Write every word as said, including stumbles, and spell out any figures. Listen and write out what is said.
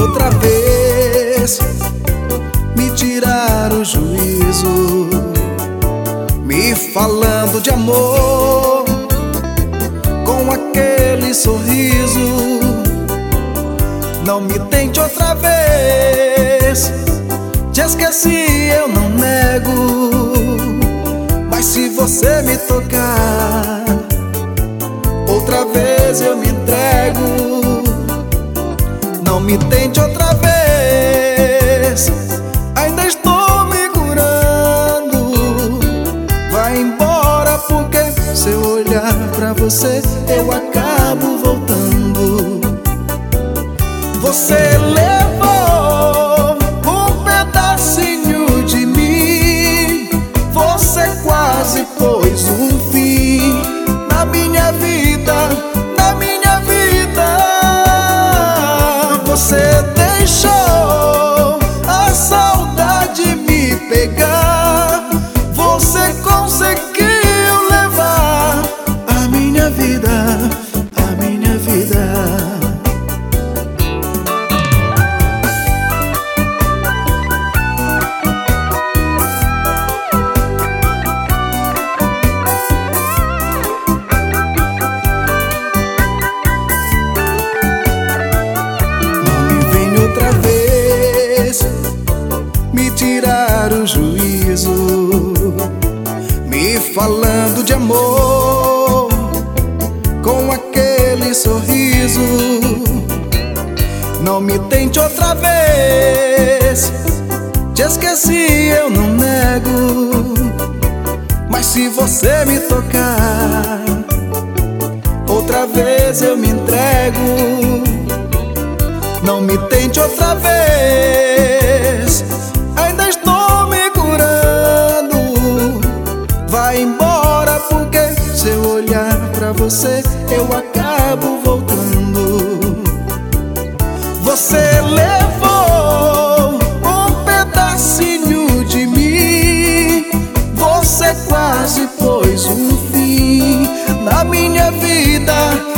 outra vez me tirar o juízo, me falando de amor com aquele sorriso. Não me tente outra vez, te esqueci, eu não nego. Mas se você me tocar outra vez, eu me entrego. Não me tente outra vez, ainda estou me curando. Vai embora, porque se eu olhar pra você, eu acabo voltando. Você levou um pedacinho de mim, você quase pôs um fim na minha vida, na minha vida. Você deixou a saudade me pegar, você conseguiu levar a minha vida, a minha vida. Me tirar o juízo, me falando de amor com aquele sorriso. Não me tente outra vez, te esqueci, eu não nego. Mas se você me tocar outra vez, eu me entrego. Não me tente outra vez, ainda estou me curando. Vai embora, porque se eu olhar pra você, eu acabo voltando. Você levou um pedacinho de mim, você quase pôs um fim na minha vida,